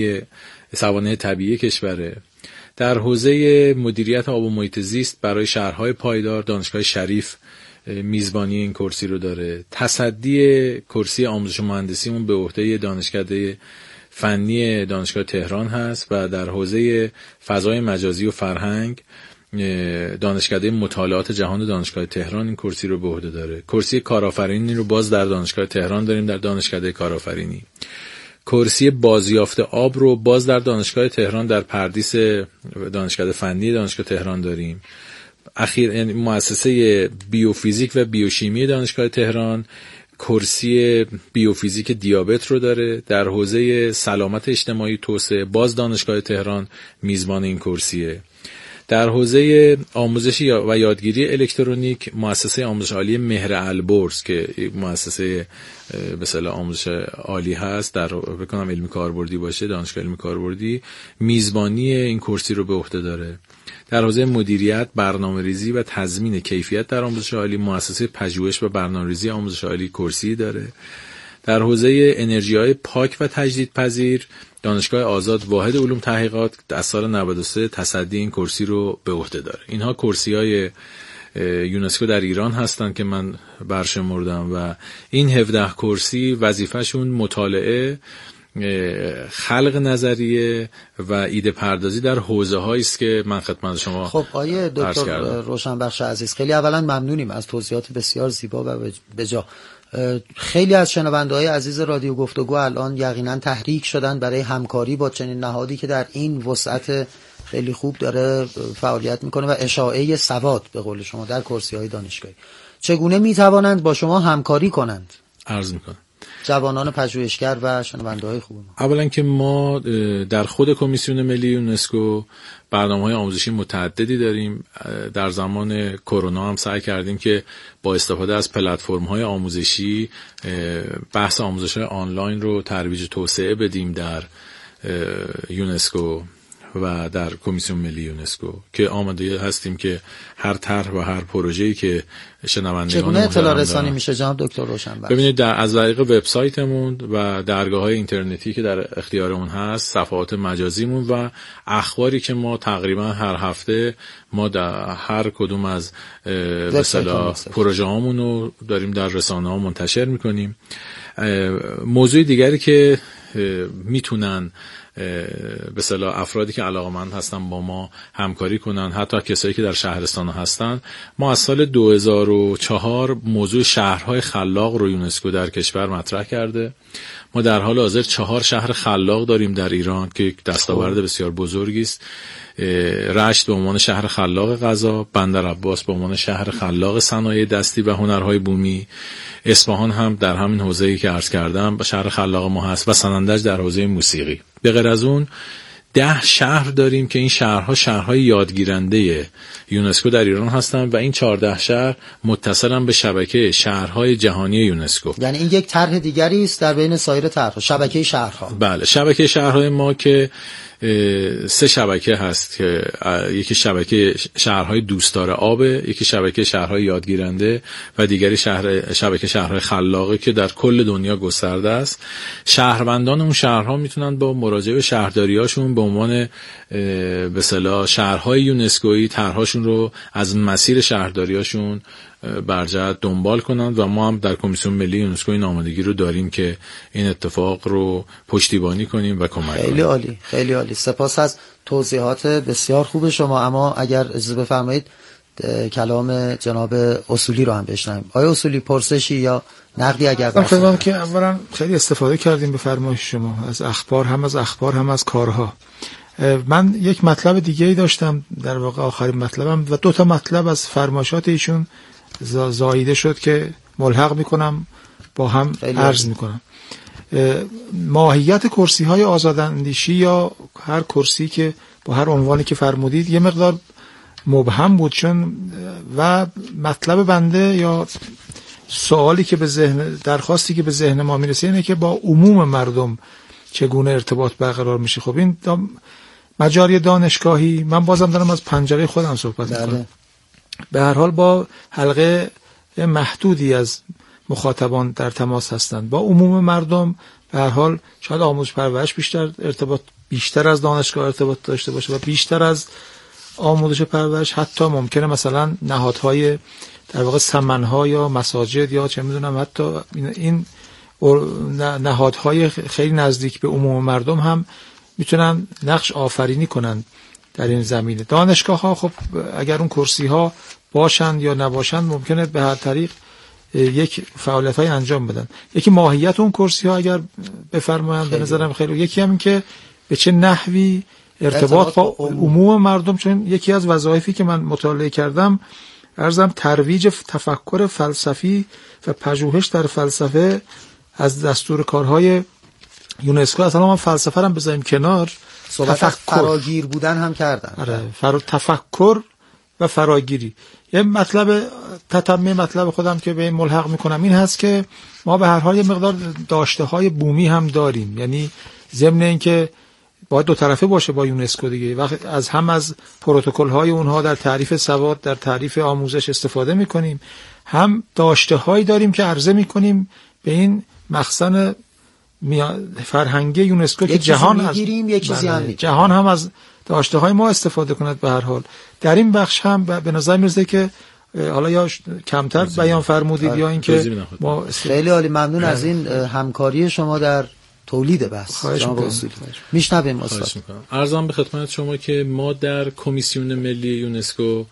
سوانح طبیعی کشوره. در حوزه مدیریت آب و محیط زیست برای شهرهای پایدار دانشگاه شریف میزبانی این کرسی رو داره. تصدی کرسی آموزش و مهندسیمون به عهده دانشکده فنی دانشگاه تهران هست و در حوزه فضای مجازی و فرهنگ دانشکده مطالعات جهان دانشگاه تهران این کرسی رو به عهده داره. کرسی کارآفرینی رو باز در دانشگاه تهران داریم، در دانشکده کارآفرینی. کرسی بازیافت آب رو باز در دانشگاه تهران در پردیس دانشکده فنی دانشگاه تهران داریم. یعنی مؤسسه بیوفیزیک و بیوشیمی دانشگاه تهران کرسی بیوفیزیک دیابت رو داره. در حوزه سلامت اجتماعی توسعه باز دانشگاه تهران میزبان این کرسیه. در حوزه آموزش و یادگیری الکترونیک مؤسسه آموزش عالی مهر البرز که مؤسسه به اصطلاح آموزش عالی هست، در بکنم علمی کاربردی باشه، دانشگاه علمی کاربردی میزبانی این کرسی رو به عهده داره. در حوزه مدیریت، برنامه‌ریزی و تضمین کیفیت در آموزش عالی مؤسسه پژوهش و برنامه‌ریزی آموزش عالی کرسی داره. در حوزه انرژی‌های پاک و تجدیدپذیر دانشگاه آزاد واحد علوم تحقیقات از سال 93 تصدی این کرسی رو به عهده داره. اینها کرسی‌های یونسکو در ایران هستن که من برشمردم و این 17 کرسی وظیفه‌شون مطالعه، خلق نظریه و ایده پردازی در حوزه‌هایی است که من خدمت شما خب آیه دکتر روشنبخش عزیز، خیلی اولا ممنونیم از توضیحات بسیار زیبا و بجا. خیلی از شنونده‌های عزیز رادیو گفتگو الان یقینا تحریک شدن برای همکاری با چنین نهادی که در این وسعت خیلی خوب داره فعالیت میکنه و اشاعه سواد به قول شما در کرسی‌های دانشگاهی. چگونه میتوانند با شما همکاری کنند؟ عرض میکنم جوانان پژوهشگر و شنونده‌های خوب ما. اولا که ما در خود کمیسیون ملی یونسکو برنامه‌های آموزشی متعددی داریم. در زمان کرونا هم سعی کردیم که با استفاده از پلتفرم‌های آموزشی بحث آموزش آنلاین رو ترویج توسعه بدیم در یونسکو و در کمیسیون ملی یونسکو که آماده هستیم که هر طرح و هر پروژه‌ای که شنوندگان چگونه اطلاع رسانی میشه جناب دکتر روشنبخش؟ ببینید از طریق وبسایتمون و درگاه‌های اینترنتی که در اختیارمون هست، صفحات مجازیمون و اخباری که ما تقریبا هر هفته ما در هر کدوم از به اصطلاح پروژه‌هامون رو داریم در رسانه‌ها منتشر می‌کنیم. موضوع دیگری که میتونن به اصطلاح افرادی که علاقه‌مند هستن با ما همکاری کنن، حتی کسایی که در شهرستان هستن، ما از سال 2004 موضوع شهرهای خلاق رو یونسکو در کشور مطرح کرده. ما در حال حاضر 4 شهر خلاق داریم در ایران که یک دستاورد بسیار بزرگی است. رشت به عنوان شهر خلاق غذا، بندرعباس به عنوان شهر خلاق صنایع دستی و هنرهای بومی، اصفهان هم در همین حوزه‌ای که عرض کردم شهر خلاق ما هست و سنندج در حوزه موسیقی. به غیر از اون 10 شهر داریم که این شهرها شهرهای یادگیرنده یونسکو در ایران هستند و این 14 شهر متصلن به شبکه شهرهای جهانی یونسکو. یعنی این یک طرح دیگری است در بین سایر طرح‌ها، شبکه شهرها. بله، شبکه شهرهای ما که 3 شبکه هست که یکی شبکه شهرهای دوستدار آب، یکی شبکه شهرهای یادگیرنده و دیگری شبکه شهرهای خلاقه که در کل دنیا گسترده است. شهروندان اون شهرها میتونن با مراجعه به شهرداریاشون به عنوان به اصطلاح شهرهای یونسکویی طرحشون رو از مسیر شهرداریاشون برجهت دنبال کنند و ما هم در کمیسیون ملی یونسکو این آمادگی رو داریم که این اتفاق رو پشتیبانی کنیم و کمک کنیم. خیلی عالی، خیلی عالی. سپاس از توضیحات بسیار خوب شما. اما اگر اجازه بفرمایید کلام جناب اصولی رو هم بشنویم. آیا اصولی پرسشی یا نقدی اگر دارید؟ که اولا خیلی استفاده کردیم به فرمایش شما از اخبار، هم از کارها. من یک مطلب دیگه‌ای داشتم، در واقع آخرین مطلبم، و 2 تا مطلب از فرمایشات ایشون زاییده شد که ملحق میکنم با هم عرض میکنم. ماهیت کرسی‌های آزاداندیشی یا هر کرسی که با هر عنوانی که فرمودید یه مقدار مبهم بود، چون و مطلب بنده یا سوالی که به ذهن، درخواستی که به ذهن ما میرسه اینه که با عموم مردم چگونه ارتباط برقرار میشه. خب این مجاری دانشگاهی، من بازم دارم از پنجره خودم صحبت میکنم، به هر حال با حلقه محدودی از مخاطبان در تماس هستند. با عموم مردم به هر حال شاید آموزش پرورش بیشتر از دانشگاه ارتباط داشته باشه و بیشتر از آموزش پرورش حتی ممکنه مثلا نهادهای در واقع سمنها یا مساجد یا چه میدونم حتی این نهادهای خیلی نزدیک به عموم مردم هم میتونن نقش آفرینی کنن در این زمینه. دانشگاه ها خب اگر اون کرسی ها باشند یا نباشند ممکنه به هر طریق یک فعالیت های انجام بدن. یکی ماهیت اون کرسی ها اگر بفرمایند به نظرم خیلی، یکی هم این که به چه نحوی ارتباط با عموم مردم، چون یکی از وظایفی که من مطالعه کردم عرضم ترویج تفکر فلسفی و پژوهش در فلسفه از دستور کارهای یونسکو. اصلا ما فلسفه رو بذاریم کنار، فراگیر بودن هم کردن. آره، تفکر و فراگیری. یه مطلب تتمه مطلب خودم که به این ملحق میکنم این هست که ما به هر حال یه مقدار داشته های بومی هم داریم، یعنی ضمن اینکه باید دو طرفه باشه با یونسکو دیگه، وقت از پروتکل های اونها در تعریف سواد، در تعریف آموزش استفاده میکنیم، هم داشته هایی داریم که عرضه میکنیم به این مخزن فرهنگی یونسکو که جهان جهان هم از داشته های ما استفاده کند. به هر حال در این بخش هم به نظر میرسه که حالا یا کمتر بیان فرمودید یا اینکه ما خیلی عالی. ممنون از این همکاری شما در تولید بحث. میشنویم استاد. عرضم به خدمت شما که ما در کمیسیون ملی یونسکو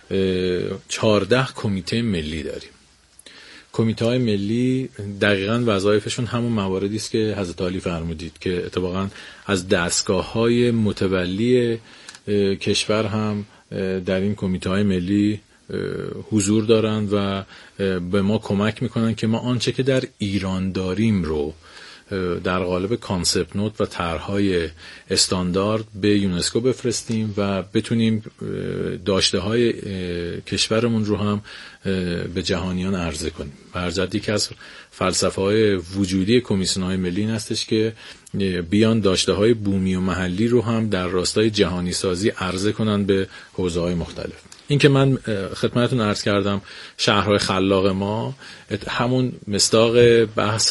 14 کمیته ملی داریم. کمیته های ملی دقیقاً وظایفشون همون مواردی است که حضرت عالی فرمودید که اتفاقاً از دستگاه های متولی کشور هم در این کمیته های ملی حضور دارند و به ما کمک میکنن که ما آنچه که در ایران داریم رو در قالب کانسپت نوت و طرح‌های استاندارد به یونسکو بفرستیم و بتونیم داشته‌های کشورمون رو هم به جهانیان عرضه کنیم. برجت یکی از فلسفه‌های وجودی کمیسیون‌های ملی این هستش که بیان داشته‌های بومی و محلی رو هم در راستای جهانی سازی عرضه کنن به حوزه‌های مختلف. این که من خدمتتون عرض کردم شهرهای خلاق ما همون مصداق بحث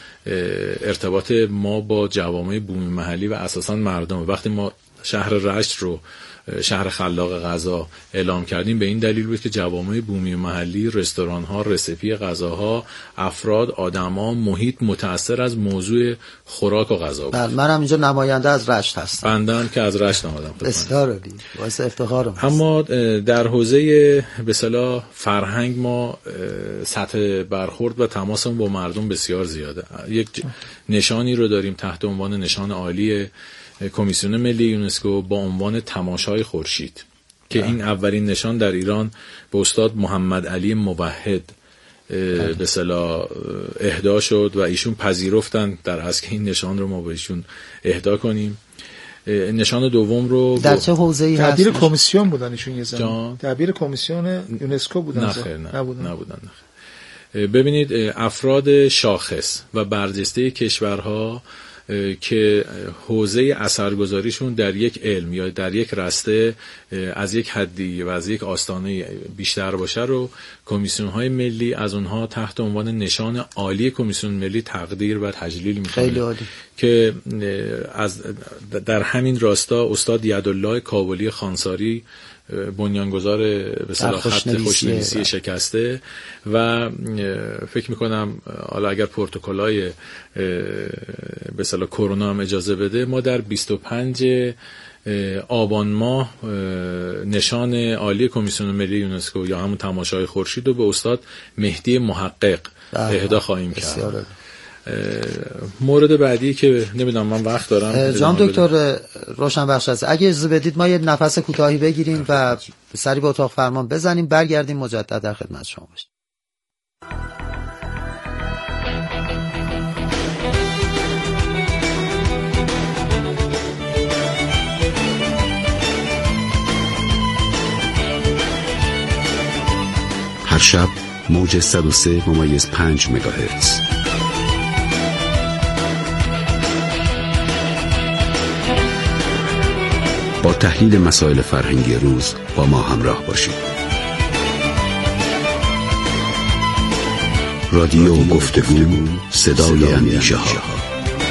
ارتباط ما با جوامع بومی محلی و اساساً مردم. وقتی ما شهر رشت رو شهر خلاق غذا اعلام کردیم به این دلیل بود که جوامع بومی محلی، رستوران‌ها، رسیپی غذاها، افراد، آدم‌ها، محیط متأثر از موضوع خوراک و غذا بود. منم اینجا نماینده از رشت هستم. بنده هم که از رشت آمدم. بسیار عالی. باعث افتخارم. اما در حوزه به اصطلاح فرهنگ ما سطح برخورد و تماسمون با مردم بسیار زیاده. یک نشانی رو داریم تحت عنوان نشان عالی کمیسیون ملی یونسکو با عنوان تماشای خورشید که این اولین نشان در ایران به استاد محمد علی موحد به اصطلاح اهدا شد و ایشون پذیرفتن در اصل این نشان رو ما به ایشون اهدا کنیم. نشان دوم رو در چه حوزه‌ای هست؟ دبیر کمیسیون بودن ایشون یه زمان. دبیر کمیسیون یونسکو بودن. نبودن. ببینید افراد شاخص و برجسته کشورها که حوزه اثرگذاریشون در یک علم یا در یک رسته از یک حدی و از یک آستانه بیشتر باشه رو کمیسیون‌های ملی از اونها تحت عنوان نشان عالی کمیسیون ملی تقدیر و تجلیل می‌کنه. خیلی عالی. که از در همین راستا استاد یدالله کابلی خانساری بنیانگذار به اصطلاح خط خوشنویسی شکسته و فکر میکنم حالا اگر پروتکل‌های به اصطلاح کرونا هم اجازه بده ما در 25 آبان ماه نشان عالی کمیسیون ملی یونسکو یا همون تماشای خورشید رو به استاد مهدی محقق اهدا خواهیم کرد. مورد بعدی که نمیدونم من وقت دارم جناب دکتر روشنبخش هست اگه اجازه بدید ما یه نفس کوتاهی بگیریم و سری به اتاق فرمان بزنیم برگردیم مجدد در خدمت شما باشیم. هر شب موج 103.5 مگاهرتز با تحلیل مسائل فرهنگی روز با ما همراه باشید. رادیو گفتگو، صدای اندیشه ها.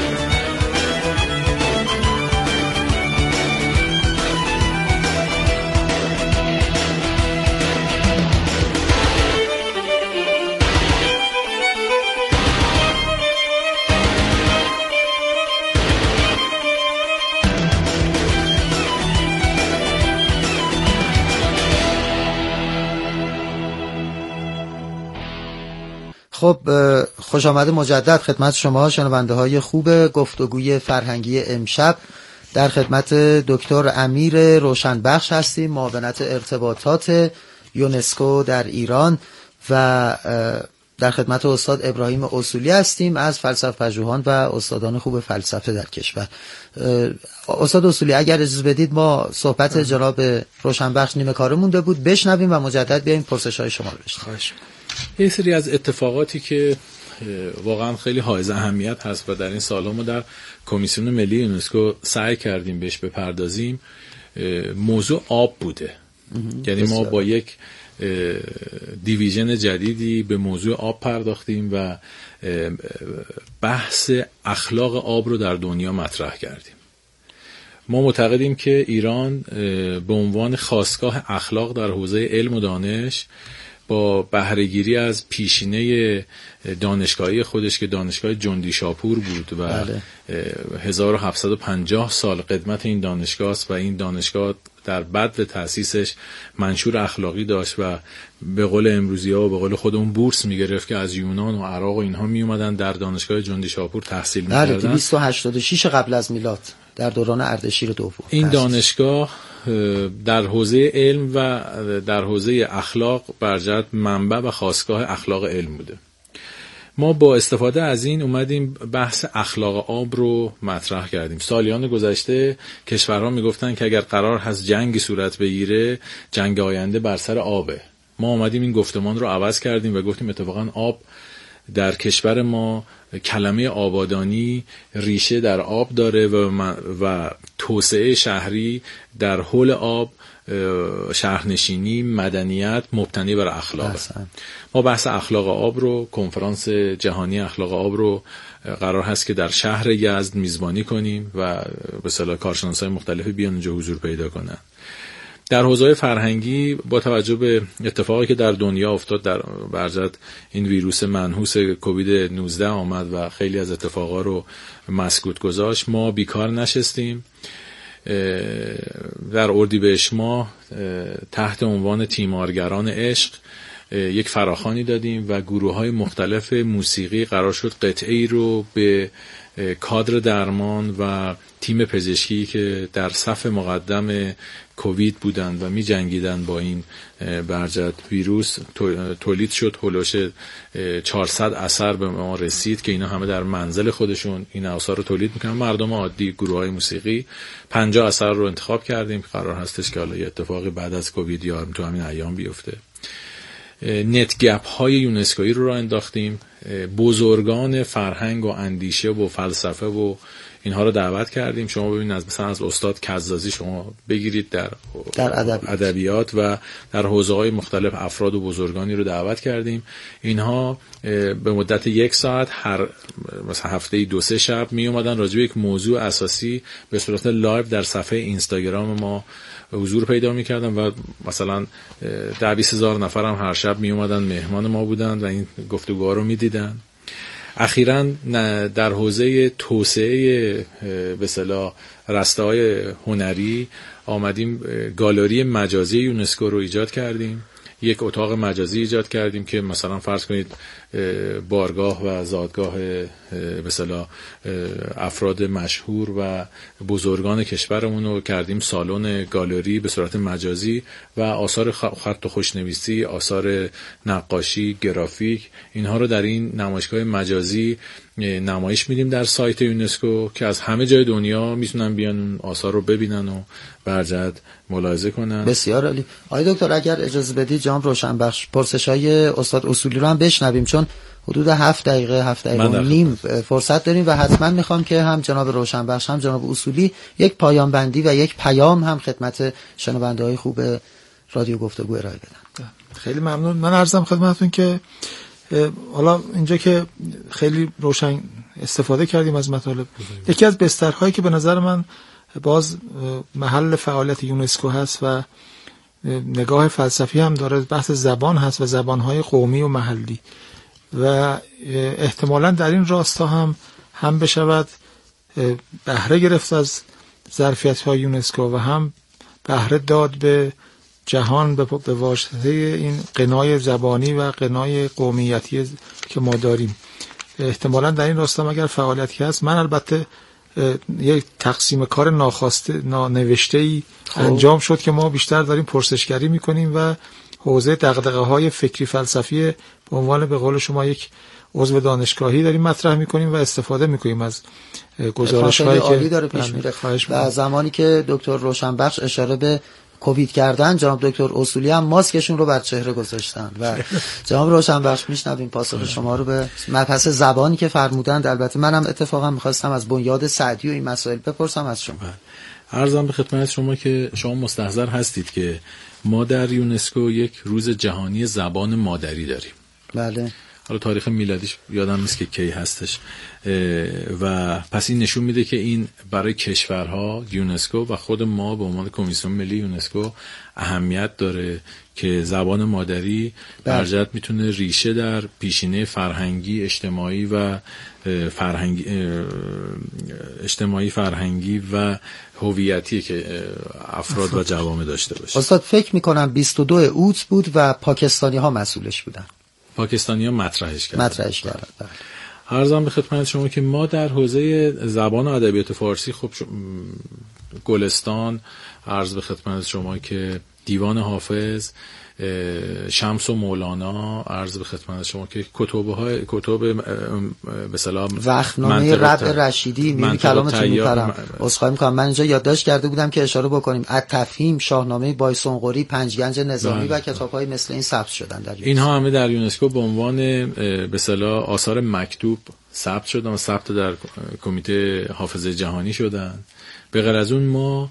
خب خوش آمد مجدد خدمت شما شنونده های خوب گفتگوی فرهنگی امشب. در خدمت دکتر امیر روشنبخش هستیم، معاونت ارتباطات یونسکو در ایران، و در خدمت استاد ابراهیم اصولی هستیم از فلسفه پژوهان و استادان خوب فلسفه در کشور. استاد اصولی اگر اجازه بدید ما صحبت جناب روشنبخش نیمه کاره مونده بود بشنویم و مجدد بیایم پرسش‌های شما رو بشنویم. یه سری از اتفاقاتی که واقعا خیلی حائز اهمیت هست و در این سال‌ها ما در کمیسیون ملی یونسکو سعی کردیم بهش بپردازیم، موضوع آب بوده. یعنی ما با یک دیویژن جدیدی به موضوع آب پرداختیم و بحث اخلاق آب رو در دنیا مطرح کردیم. ما معتقدیم که ایران به عنوان خاستگاه اخلاق در حوزه علم و دانش با بهره‌گیری از پیشینه دانشگاهی خودش که دانشگاه جندی شاپور بود و 1750 سال قدمت این دانشگاه است و این دانشگاه در بدو تأسیسش منشور اخلاقی داشت و به قول امروزی‌ها و به قول خودمون بورس می‌گرفت که از یونان و عراق و اینها میومدن در دانشگاه جندی شاپور تحصیل می‌کردن. 286 قبل از میلاد در دوران اردشیر دوم. این دانشگاه در حوزه علم و در حوزه اخلاق برجت منبع و خاستگاه اخلاق علم بوده. ما با استفاده از این اومدیم بحث اخلاق آب رو مطرح کردیم. سالیان گذشته کشورها میگفتن که اگر قرار هست جنگی صورت بگیره، جنگ آینده بر سر آبه. ما اومدیم این گفتمان رو عوض کردیم و گفتیم اتفاقا آب در کشور ما کلمه آبادانی ریشه در آب داره و توسعه شهری در حول آب، شهرنشینی، مدنیت مبتنی بر اخلاق. ما بحث اخلاق آب رو، کنفرانس جهانی اخلاق آب رو قرار هست که در شهر یزد میزبانی کنیم و به اصطلاح کارشناسای مختلفی بیان اونجا حضور پیدا کنن. در حوزه فرهنگی با توجه به اتفاقی که در دنیا افتاد، در برجت این ویروس منحوس کووید 19 آمد و خیلی از اتفاقا رو مسکوت گذاشت، ما بیکار نشستیم. در اردیبهشت ماه تحت عنوان تیمارگران عشق یک فراخوانی دادیم و گروه‌های مختلف موسیقی قرار شد قطعه‌ای رو به کادر درمان و تیم پزشکی که در صف مقدم کووید بودند و می جنگیدن با این برجت ویروس تولید شد. هولوش 400 اثر به ما رسید که اینا همه در منزل خودشون این آثار رو تولید میکنن. مردم عادی، گروه‌های موسیقی 50 اثر رو انتخاب کردیم. قرار هستش که حالا یه اتفاقی بعد از کووید یا تو همین ایام بیفته. نت گپ های یونسکویی رو انداختیم. بزرگان فرهنگ و اندیشه و فلسفه و اینها رو دعوت کردیم. شما ببینید مثلا از استاد کزازی شما بگیرید در ادبیات و در حوزه‌های مختلف افراد و بزرگانی رو دعوت کردیم. اینها به مدت 1 ساعت هر مثلا هفته 2-3 شب می اومدن راجع به یک موضوع اساسی به صورت لایو در صفحه اینستاگرام ما حضور پیدا می‌کردن و مثلا 10-20 هزار نفر هم هر شب می اومدن مهمان ما بودن و این گفتگوها رو می‌دیدن. اخیراً در حوزه توسعه به اصطلاح رسته‌های هنری آمدیم گالری مجازی یونسکو رو ایجاد کردیم. یک اتاق مجازی ایجاد کردیم که مثلا فرض کنید بارگاه و زادگاه به اصطلاح افراد مشهور و بزرگان کشورمون رو کردیم سالن گالری به صورت مجازی و آثار خط و خوشنویسی، آثار نقاشی، گرافیک، اینها رو در این نمایشگاه مجازی نمایش میدیم در سایت یونسکو که از همه جای دنیا میتونن بیان اون آثار رو ببینن و برجت ملاحظه کنن. بسیار عالی. آقای دکتر اگر اجازه بدید جناب روشنبخش پرسش‌های استاد اصولی رو هم بشنویم، چون حدود 7 دقیقه و نیم فرصت داریم و حتما میخوام که هم جناب روشنبخش هم جناب اصولی یک پایان بندی و یک پیام هم خدمت شنونده‌های خوب رادیو گفتگو ارائه بدن. خیلی ممنون. من عرضم خدمتتون که حالا اینجا که خیلی روشن استفاده کردیم از مطالب، یکی از بسترهایی که به نظر من باز محل فعالیت یونسکو هست و نگاه فلسفی هم داره، بحث زبان هست و زبانهای قومی و محلی و احتمالاً در این راستا هم بشود بهره گرفت از ظرفیت‌های یونسکو و هم بهره داد به جهان به واسطه این غنای زبانی و غنای قومیتی که ما داریم. احتمالاً در این راستا اگر فعالیتی هست، من البته یک تقسیم کار نانوشته‌ای انجام شد که ما بیشتر داریم پرسشگری میکنیم و حوزه دغدغه‌های فکری فلسفی به عنوان به قول شما یک عضو دانشگاهی داریم مطرح میکنیم و استفاده میکنیم از گزارش‌هایی که داره پیش میره. و زمانی که دکتر روشنبخش اشاره به کووید کردن، جناب دکتر اصولی هم ماسکشون رو بر چهره گذاشتن و جناب روشنبخش میشنویم پاسخ شما رو به مبحث زبانی که فرمودند. البته منم اتفاقا میخواستم از بنیاد سعدی و این مسائل بپرسم از شما. عرضم به خدمت شما که شما مستحضر هستید که ما در یونسکو یک روز جهانی زبان مادری داریم. بله. حالا تاریخ میلادیش یادم نیست که کی هستش و پس این نشون میده که این برای کشورها یونسکو و خود ما به عنوان کمیسیون ملی یونسکو اهمیت داره که زبان مادری برجت میتونه ریشه در پیشینه فرهنگی فرهنگی و هویتی که افراد و جوامع داشته باشه. استاد فکر میکنم 22 اوت بود و پاکستانی ها مسئولش بودن. پاکستانی ها مطرحش کردن. عرضم به خدمت شما که ما در حوزه زبان و ادبیات فارسی خب گلستان، عرض به خدمت شما که دیوان حافظ، شمس و مولانا، عرض به خدمت شما که کتب به اصطلاح وقتنامه ربع رشیدی، میگم کلامتون میپرم عذرخواهی میکنم، من اینجا یادداشت کرده بودم که اشاره بکنیم التفهیم، شاهنامه بایسونقری، پنجگنج نظامی و کتاب‌های مثل این ثبت شدن در اینها همه در یونسکو به عنوان به اصطلاح آثار مکتوب ثبت شدن و ثبت در کمیته حافظه جهانی شدن. به غیر از اون ما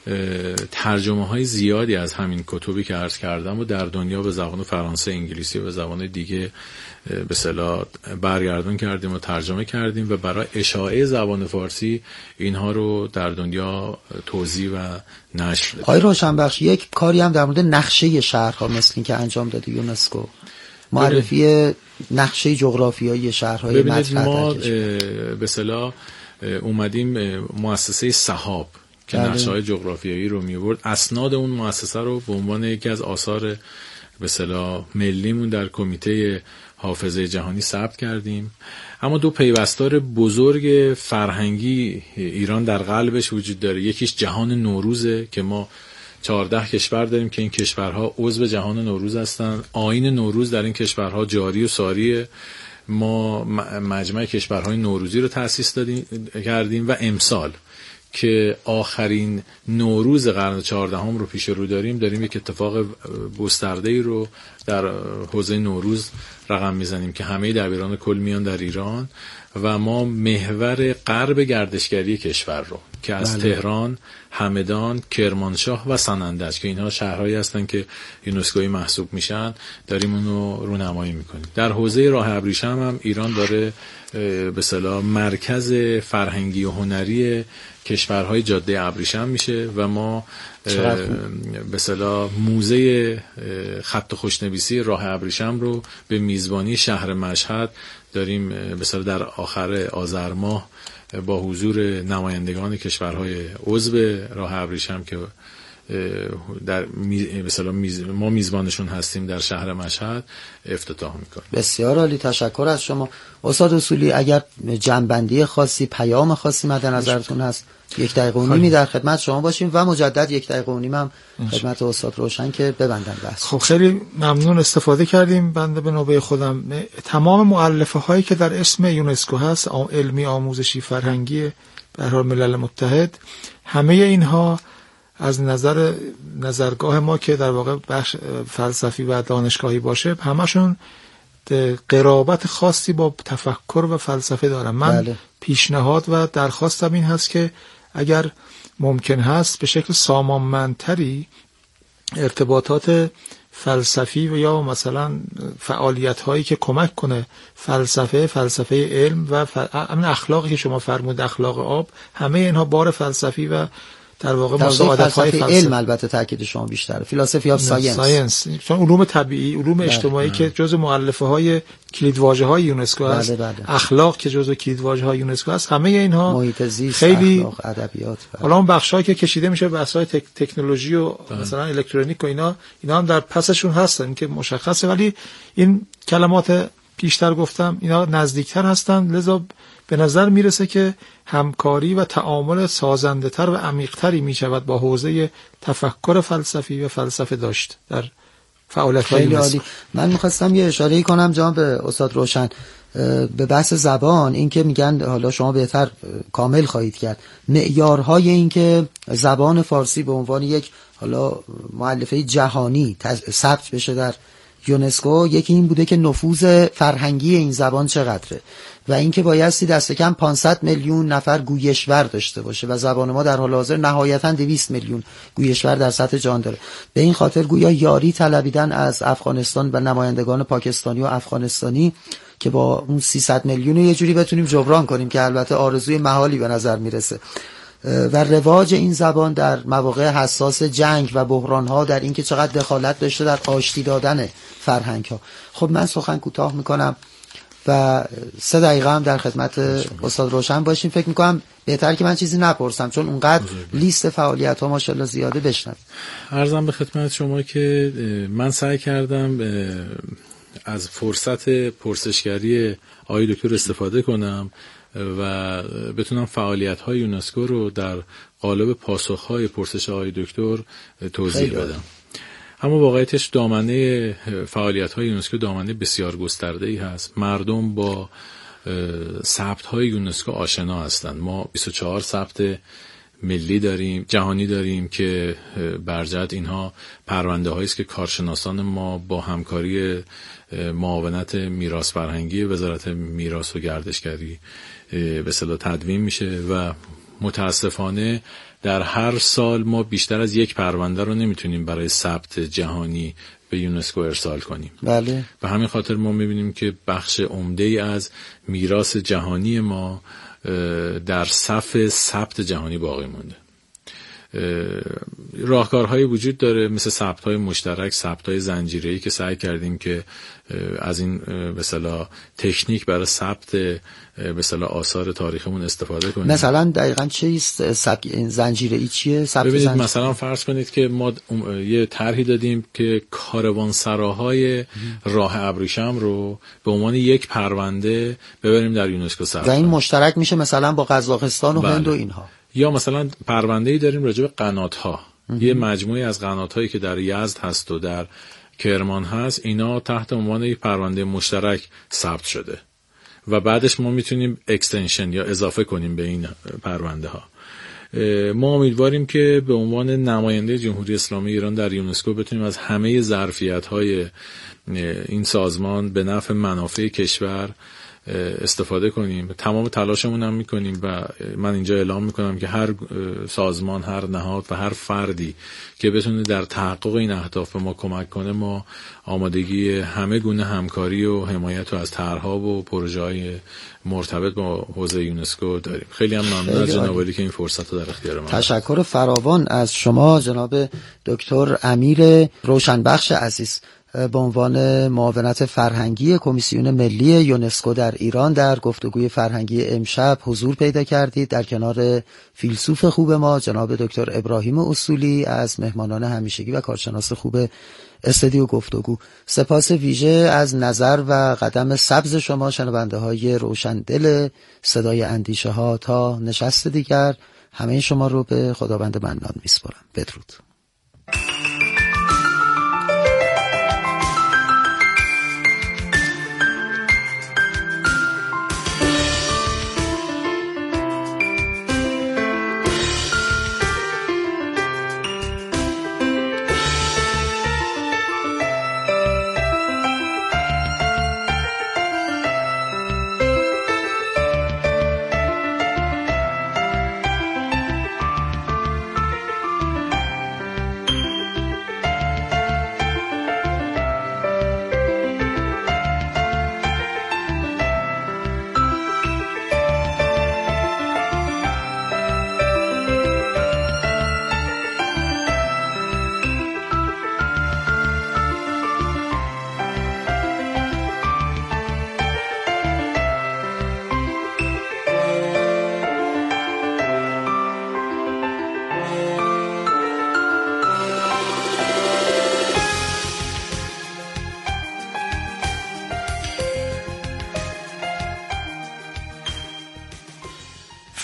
ترجمه های زیادی از همین کتبی که عرض کردم و در دنیا به زبان فرانسه، انگلیسی و زبان دیگه به اصطلاح برگردون کردیم و ترجمه کردیم و برای اشاعه زبان فارسی اینها رو در دنیا توزیع و نشر دادیم. آقای روشنبخش، یک کاری هم در مورد نقشه شهرها مثل این که انجام داده یونسکو، معرفی نقشه جغرافیایی شهرهای مطرح ما به اصطلاح اومدیم مؤسسه سحاب که نقشه‌های جغرافیایی رو می‌آورد، اسناد اون مؤسسه رو به عنوان یکی از آثار به اصطلاح ملیمون در کمیته حافظه جهانی ثبت کردیم. اما دو پیوستار بزرگ فرهنگی ایران در قلبش وجود داره. یکیش جهان نوروزه که ما 14 کشور داریم که این کشورها عضو جهان نوروز هستن. آیین نوروز در این کشورها جاری و ساریه. ما مجمع کشورهای نوروزی رو تأسیس کردیم و امسال که آخرین نوروز قرن 14 رو پیش رو داریم یک اتفاق گسترده‌ای رو در حوزه نوروز رقم میزنیم که همه دبیران کل میان در ایران و ما محور غرب گردشگری کشور رو که از تهران، همدان، کرمانشاه و سنندج که اینها شهرهایی هستن که یونسکویی محسوب میشن داریم اونو رونمایی میکنیم. در حوزه راه ابریشم هم ایران داره به اصطلاح مرکز فرهنگی و هنری کشورهای جاده ابریشم میشه و ما به اصطلاح موزه خط و خوشنویسی راه ابریشم رو به میزبانی شهر مشهد داریم به اصطلاح در آخر آذر ماه با حضور نمایندگان کشورهای عضو راه ابریشم که در مثلا ما میزبانشون هستیم در شهر مشهد افتتاح میکنیم. بسیار عالی، تشکر از شما. استاد اصولی، اگر جنبندی خاصی، پیام خاصی مد نظرتون هست 1 دقیقه و نیمی در خدمت شما باشیم و مجدد 1 دقیقه و نیم هم خدمت استاد روشن که ببندن بحث. خب خیلی ممنون، استفاده کردیم. بنده به نوبه خودم تمام مؤلفه هایی که در اسم یونسکو هست، علمی، آموزشی، فرهنگی، به هر حال ملل متحد، همه اینها از نظرگاه ما که در واقع بخش فلسفی و دانشگاهی باشه، همشون قرابت خاصی با تفکر و فلسفه دارن. من پیشنهاد و درخواستم این هست که اگر ممکن هست به شکل سامانمندتری ارتباطات فلسفی و یا مثلا فعالیت هایی که کمک کنه فلسفه علم و اخلاقی که شما فرمود، اخلاق آب، همه اینها بار فلسفی و در واقع مساعدت‌های فلسفه علم البته تاکید شما بیشتره، فیلسوفی آف ساینس، چون علوم طبیعی، علوم اجتماعی که جزء مؤلفه‌های کلیدواژه‌های یونسکو است، اخلاق که جزء کلیدواژه‌های یونسکو است، همه اینها محیط زیست، خیلی اخلاق، ادبیات. حالا اون بخشایی که کشیده میشه بحث‌های تکنولوژی و مثلا الکترونیک و اینا هم در پسشون هستن که مشخصه، ولی این کلمات پیشتر گفتم اینا نزدیکتر هستن، لذا به نظر میرسه که همکاری و تعامل سازنده‌تر و عمیق‌تری میشود با حوزه تفکر فلسفی و فلسفه داشت در فعالیت‌های خیلی عالی. من می‌خواستم یه اشاره‌ای کنم جناب استاد روشن به بحث زبان، این که میگن حالا شما بهتر کامل خواهید کرد معیارهای این که زبان فارسی به عنوان یک حالا مؤلفه جهانی ثبت بشه در یونسکو، یکی این بوده که نفوذ فرهنگی این زبان چقدره و اینکه بایستی دست کم 500 میلیون نفر گویشور داشته باشه و زبان ما در حال حاضر نهایتاً 200 میلیون گویشور در سطح جهان داره. به این خاطر گویا یاری طلبیدن از افغانستان و نمایندگان پاکستانی و افغانستانی که با اون 300 میلیون یه جوری بتونیم جبران کنیم که البته آرزوی محالی به نظر میرسه، و رواج این زبان در مواقع حساس جنگ و بحران‌ها در اینکه چقدر دخالت داشته در آشتی دادن فرهنگ‌ها. خب من سخن کوتاه میکنم و 3 دقیقه هم در خدمت استاد روشن باشیم. فکر میکنم بهتر که من چیزی نپرسم چون اونقدر لیست فعالیت‌ها ماشاءالله زیاده بشنویم. عرضم به خدمت شما که من سعی کردم از فرصت پرسشگری آقای دکتر استفاده کنم و بتونم فعالیت‌های یونسکو رو در قالب پاسخ‌های پرسش آقای دکتر توضیح بدم. اما واقعیتش دامنه فعالیت‌های یونسکو دامنه بسیار گسترده‌ای هست. مردم با ثبت‌های یونسکو آشنا هستند. ما 24 ثبت ملی داریم، جهانی داریم که برجهت اینها پرونده هایی است که کارشناسان ما با همکاری معاونت میراث فرهنگی وزارت میراث و گردشگری به اصطلاح تدوین میشه و متاسفانه در هر سال ما بیشتر از یک پرونده رو نمیتونیم برای ثبت جهانی به یونسکو ارسال کنیم. بله. به همین خاطر ما میبینیم که بخش عمده‌ای از میراث جهانی ما در صف ثبت جهانی باقی مونده. راهکارهایی وجود داره مثل ثبت‌های مشترک، ثبت‌های زنجیره‌ای که سعی کردیم که از این به اصطلاح تکنیک برای ثبت به اصطلاح آثار تاریخمون استفاده کنیم. مثلا دقیقاً چیست زنجیره‌ای چیه؟ ببینید مثلا فرض کنید که ما یه طرحی دادیم که کاروانسراهای راه ابریشم رو به عنوان یک پرونده ببریم در یونسکو ثبت. و این مشترک میشه مثلا با قزاقستان و هند و اینها. یا مثلا پرونده‌ای داریم راجع به قنات‌ها. یه مجموعه از قنات‌هایی که در یزد هست و در کرمان هست، اینا تحت عنوان یک پرونده مشترک ثبت شده و بعدش ما میتونیم اکستنشن یا اضافه کنیم به این پرونده ها. ما امیدواریم که به عنوان نماینده جمهوری اسلامی ایران در یونسکو بتونیم از همه ظرفیت‌های این سازمان به نفع منافع کشور استفاده کنیم. تمام تلاشمون هم میکنیم و من اینجا اعلام میکنم که هر سازمان، هر نهاد و هر فردی که بتونه در تحقق این اهداف به ما کمک کنه، ما آمادگی همه گونه همکاری و حمایت رو از طرح‌ها و پروژه‌های مرتبط با حوزه یونسکو داریم. خیلی هم ممنون از جناب عالی که این فرصت رو در اختیار ما. تشکر فراوان از شما جناب دکتر امیر روشنبخش عزیز به عنوان معاونت فرهنگی کمیسیون ملی یونسکو در ایران در گفتگوی فرهنگی امشب حضور پیدا کردید در کنار فیلسوف خوب ما جناب دکتر ابراهیم اصولی از مهمانان همیشگی و کارشناس خوب استودیو گفتگو. سپاس ویژه از نظر و قدم سبز شما شنونده های روشندل صدای اندیشه ها. تا نشست دیگر همه شما رو به خداوند منان میسپارم. بدرود.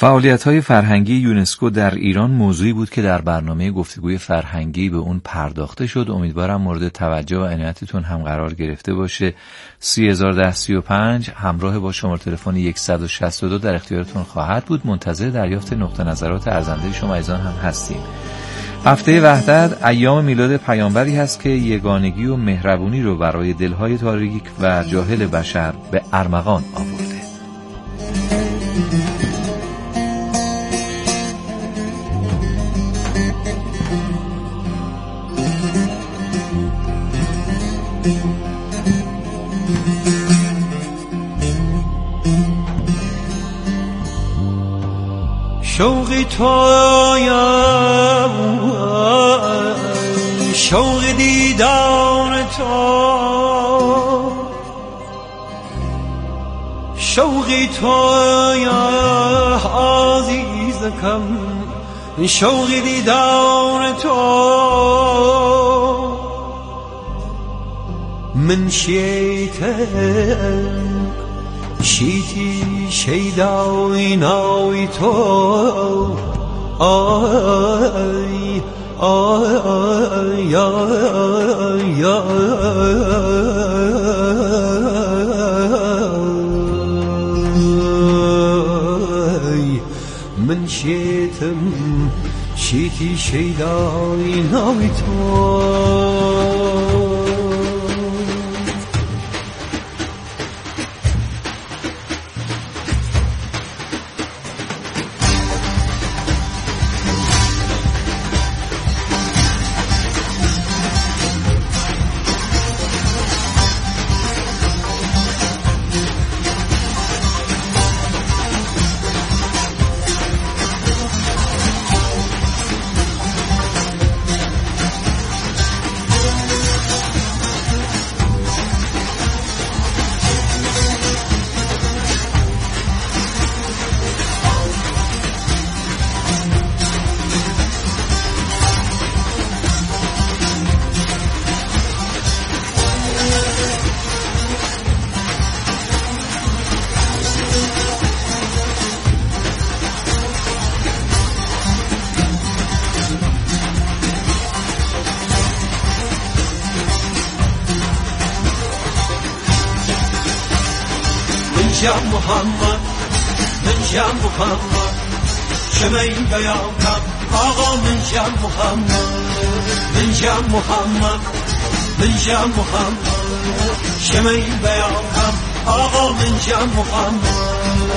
فعالیت‌های فرهنگی یونسکو در ایران موضوعی بود که در برنامه گفتگوی فرهنگی به اون پرداخته شد. امیدوارم مورد توجه و عنایتتون هم قرار گرفته باشه. 301035 همراه با شماره تلفن 162 در اختیارتون خواهد بود. منتظر دریافت نقطه نظرات ارزنده شما ایزان هم هستیم. هفته وحدت ایام میلاد پیامبری هست که یگانگی و مهربونی رو برای دلهای تاریک و جاهل بشر به ارمغان آورده. شوقی تویم شوق دیدار تو شوقی تویم عزیزکم شوق دیدار تو من شیتم شیتی شیدای ناوی تو آی آی آی آی من شیتم شیتی شیدای ناوی تو جام محمد من جام محمد شمعی بیان کن آقا من جام محمد من جام محمد من جام محمد شمعی بیان کن آقا من جام محمد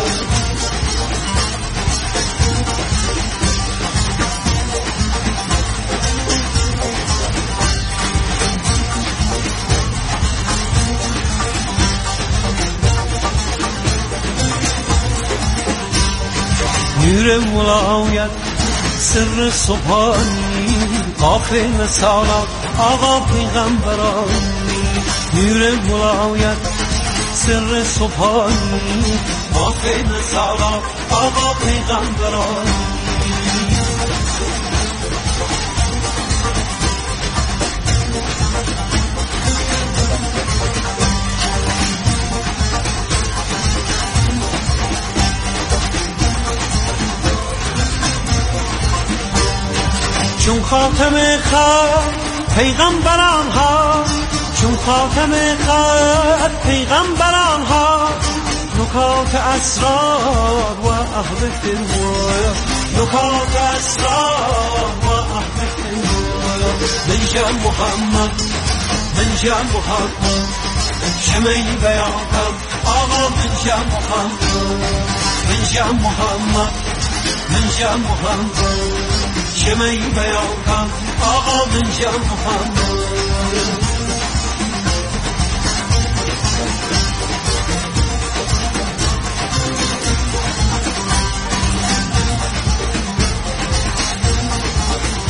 نور ولایت سر سبحانی قافل سالات آقا پیغمبرانی نور ولایت سر سبحانی قافل سالات آقا پیغمبرانی چون خاتم خط پیغمبران ها چون خاتم خط پیغمبران ها نکات اسرار و عهد فرمود نکات اسرار و عهد فرمود من جان محمد من جان محمد شمعی بیان کن آقا من جان محمد من جان محمد من جان محمد شمعی بیان کن آقا من جان محمد